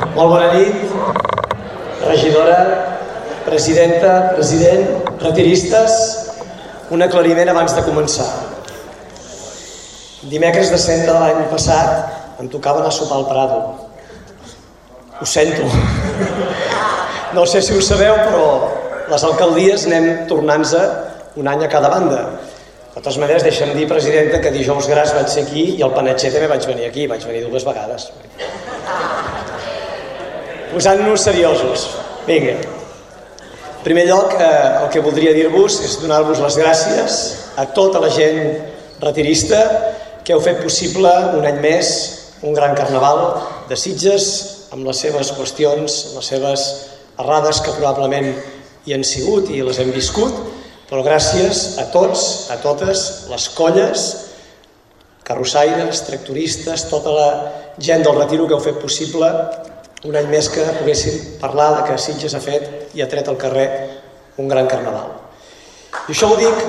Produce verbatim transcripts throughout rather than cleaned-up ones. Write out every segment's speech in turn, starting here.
Molt bona nit, regidora, presidenta, president, retiristes. Un aclariment abans de començar. Dimecres de cent de l'any passat em tocava anar a sopar al Prado. Ho sento. No sé si ho sabeu, però les alcaldies anem tornant-se un any a cada banda. De totes maneres, deixa'm dir, presidenta, que dijous gras vaig ser aquí i el panetxer també vaig venir aquí. Vaig venir dues vegades. Posant-nos seriosos. Vinga. En primer lloc, el que voldria dir-vos és donar-vos les gràcies a tota la gent retirista que heu fet possible un any més un gran carnaval de Sitges amb les seves qüestions, les seves errades que probablement hi han sigut i les hem viscut, però gràcies a tots, a totes les colles, carrossaires, tractoristes, tota la gent del retiro que heu fet possible un any més que poguéssim parlar de que Sitges ha fet i ha tret al carrer un gran carnaval. I això ho dic...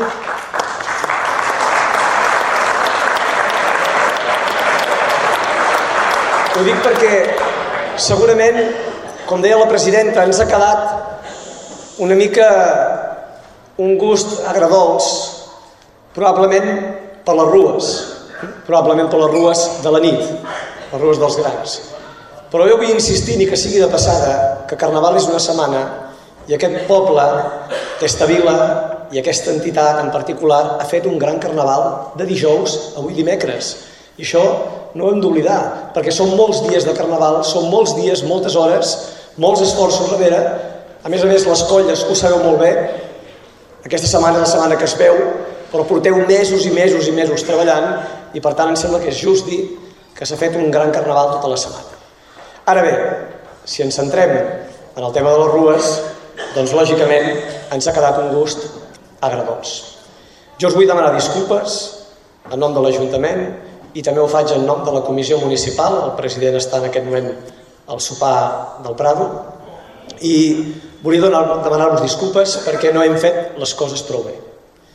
Ho dic perquè segurament, com deia la presidenta, ens ha quedat una mica un gust agredolç, probablement per les rues, probablement per les rues de la nit, les rues dels grans. Però jo vull insistir, ni que sigui de passada, que Carnaval és una setmana i aquest poble, aquesta vila i aquesta entitat en particular ha fet un gran Carnaval de dijous a avui dimecres. I això no ho hem d'oblidar, perquè són molts dies de Carnaval, són molts dies, moltes hores, molts esforços darrere. A més a més, les colles ho sabeu molt bé. Aquesta setmana és la setmana que es veu, però porteu mesos i mesos i mesos treballant i per tant em sembla que és just dir que s'ha fet un gran Carnaval tota la setmana. Ara bé, si ens centrem en el tema de les rues, doncs lògicament ens ha quedat un gust agredolç. Jo us vull demanar disculpes en nom de l'Ajuntament i també ho faig en nom de la Comissió Municipal. El president està en aquest moment al sopar del Prado i volia demanar-vos disculpes perquè no hem fet les coses prou bé.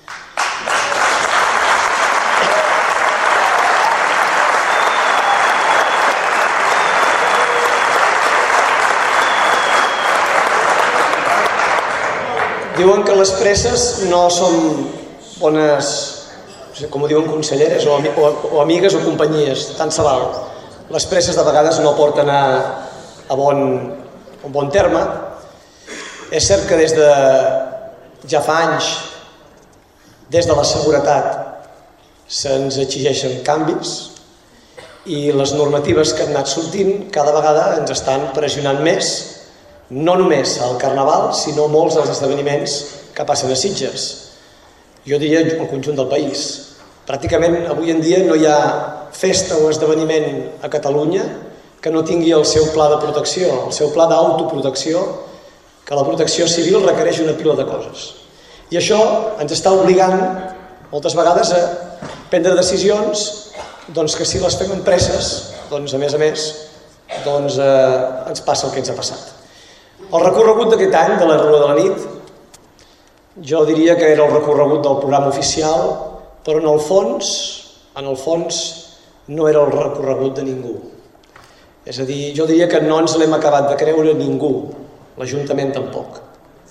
Diuen que les presses no són bones, com ho diuen, conselleres o, o, o amigues o companyies, tant se val. Les presses de vegades no porten a, a bon, un bon terme. És cert que des de ja fa anys, des de la seguretat, se'ns exigeixen canvis i les normatives que han anat sortint cada vegada ens estan pressionant més, no només al Carnaval, sinó molts dels esdeveniments que passen a Sitges. Jo diria el conjunt del país. Pràcticament avui en dia no hi ha festa o esdeveniment a Catalunya que no tingui el seu pla de protecció, el seu pla d'autoprotecció, que la protecció civil requereix una pila de coses. I això ens està obligant moltes vegades a prendre decisions doncs, que si les fem empreses, doncs, a més a més, doncs, eh, ens passa el que ens ha passat. El recorregut d'aquest any de la Rua de la Nit, jo diria que era el recorregut del programa oficial, però en el fons, en el fons, no era el recorregut de ningú. És a dir, jo diria que no ens l'hem acabat de creure ningú, l'Ajuntament tampoc.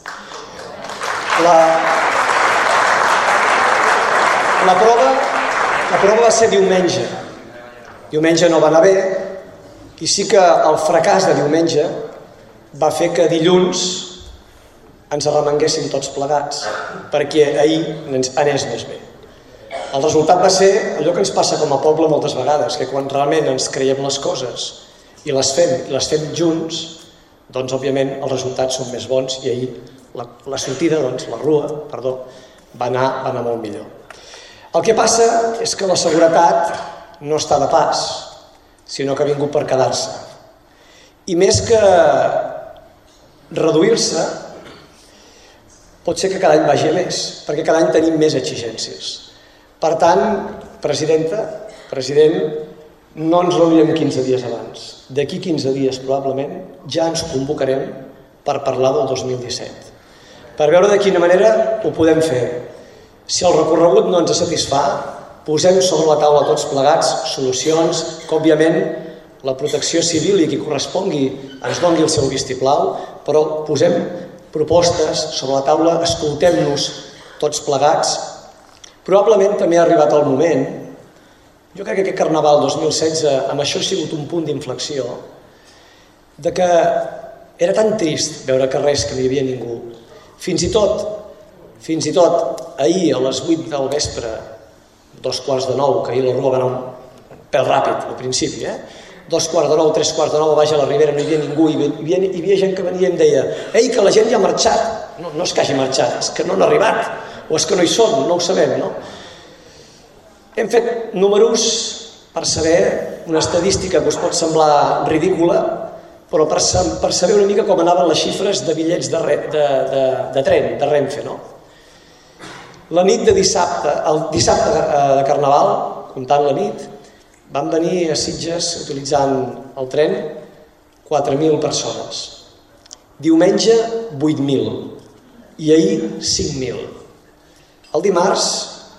La, la, prova, la prova va ser diumenge. Diumenge no va anar bé, i sí que el fracàs de diumenge va fer que dilluns ens arremanguéssim tots plegats, perquè ahir anés més bé. El resultat va ser allò que ens passa com a poble moltes vegades, que quan realment ens creiem les coses i les fem, i les fem junts, doncs òbviament els resultats són més bons i ahir la, la sortida, doncs, la rua, perdó, va anar, va anar molt millor. El que passa és que la seguretat no està de pas, sinó que ha vingut per quedar-se. I més que reduir-se, pot ser que cada any vagi a més, perquè cada any tenim més exigències. Per tant, presidenta, president, no ens reunirem quinze dies abans. D'aquí quinze dies, probablement, ja ens convocarem per parlar del dos mil disset, per veure de quina manera ho podem fer. Si el recorregut no ens satisfà, posem sobre la taula tots plegats solucions que, òbviament, la protecció civil i qui correspongui ens doni el seu vistiplau, però posem propostes sobre la taula, escoltem-nos tots plegats. Probablement també ha arribat el moment, jo crec que aquest Carnaval dos mil setze amb això ha sigut un punt d'inflexió, de que era tan trist veure carrers que no hi havia ningú. Fins i tot, fins i tot ahir a les vuit del vespre, dos quarts de nou, que ahir la Rua va anar un pèl ràpid al principi, eh? dos quarts de nou, tres quarts de nou, a baix a la Ribera no hi havia ningú, hi havia, hi havia gent que venia i em deia ei, que la gent ja ha marxat. No, no és que hagi marxat, és que no han arribat, o és que no hi són, no ho sabem, no? Hem fet números per saber una estadística que us pot semblar ridícula, però per, per saber una mica com anaven les xifres de bitllets de, de, de, de tren, de Renfe, no? La nit de dissabte, el dissabte de Carnaval, comptant la nit, van venir a Sitges utilitzant el tren quatre mil persones. Diumenge, vuit mil. I ahir, cinc mil. El dimarts,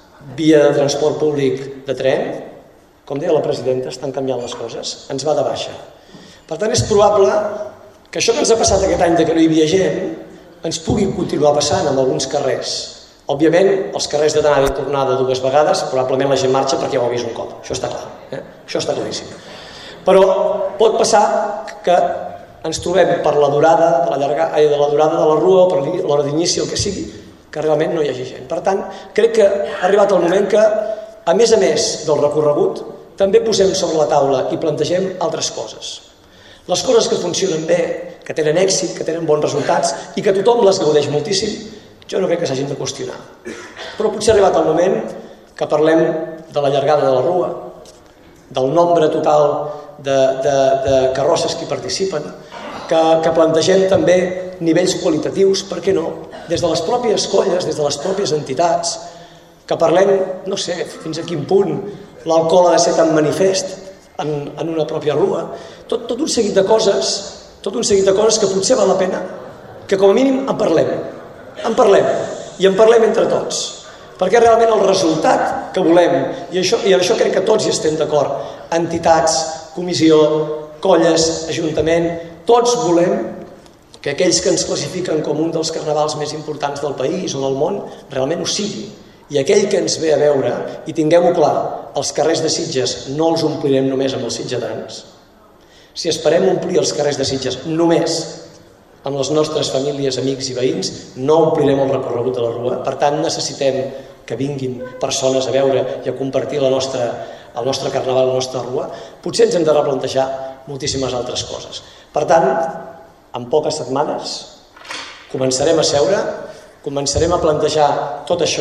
via de transport públic de tren, com deia la presidenta, estan canviant les coses, ens va de baixa. Per tant, és probable que això que ens ha passat aquest any de que no hi havia gent ens pugui continuar passant en alguns carrers. Òbviament, els carrers de d'anada i tornada dues vegades, probablement la gent marxa perquè ja ho ha vist un cop. Això està clar. Eh? Això està claríssim. Però pot passar que ens trobem per la durada de la, llarga, de la durada de la Rua o per l'hora d'inici, el que sigui, que realment no hi hagi gent. Per tant, crec que ha arribat el moment que, a més a més del recorregut, també posem sobre la taula i plantegem altres coses. Les coses que funcionen bé, que tenen èxit, que tenen bons resultats i que tothom les gaudeix moltíssim, jo no crec que s'hagin de qüestionar. Però potser ha arribat el moment que parlem de la llargada de la Rua, del nombre total de, de, de carrosses que hi participen, que, que plantegem també nivells qualitatius, per què no? Des de les pròpies colles, des de les pròpies entitats, que parlem, no sé, fins a quin punt l'alcohol ha de ser tan manifest en, en una pròpia Rua. Tot, tot un seguit de coses, tot un seguit de coses que potser val la pena que com a mínim en parlem. En parlem, i en parlem entre tots, perquè realment el resultat que volem, i això, i en això crec que tots hi estem d'acord, entitats, comissió, colles, ajuntament, tots volem que aquells que ens classifiquen com un dels carnavals més importants del país o del món realment ho sigui. I aquell que ens ve a veure, i tinguem-ho clar, els carrers de Sitges no els omplirem només amb els sitgetans. Si esperem omplir els carrers de Sitges només amb les nostres famílies, amics i veïns, no omplirem el recorregut de la Rua. Per tant, necessitem que vinguin persones a veure i a compartir la nostra, el nostre carnaval, la nostra Rua. Potser ens hem de replantejar moltíssimes altres coses. Per tant, en poques setmanes començarem a seure, començarem a plantejar tot això,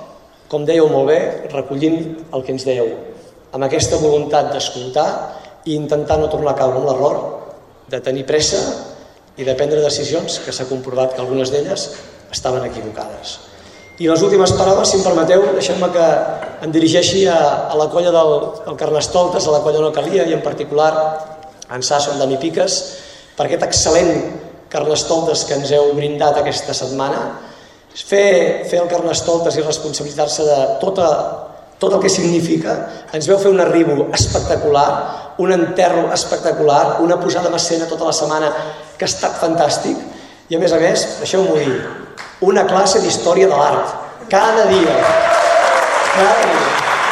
com dèieu molt bé, recollint el que ens dèieu, amb aquesta voluntat d'escoltar i intentar no tornar a caure en l'error de tenir pressa i de prendre decisions que s'ha comprovat que algunes d'elles estaven equivocades. I les últimes paraules, si em permeteu, deixeu-me que em dirigeixi a, a la colla del, del Carnestoltes, a la colla no calia, i en particular a en Sasso, en Dani Piques, per aquest excel·lent Carnestoltes que ens heu brindat aquesta setmana. Fer, fer el Carnestoltes i responsabilitzar-se de tota, tot el que significa. Ens veu fer un arribo espectacular, un enterro espectacular, una posada en escena tota la setmana que ha estat fantàstic, i a més a més, deixeu-m'ho dir, una classe d'història de l'art, cada dia, cada dia.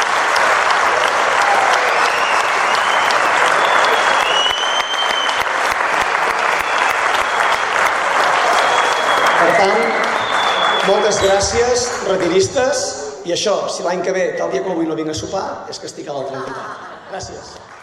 Per tant, moltes gràcies, retiristes, i això, si l'any que ve, tal dia com avui no vinc a sopar, és que estic a l'altra entitat. Gràcies.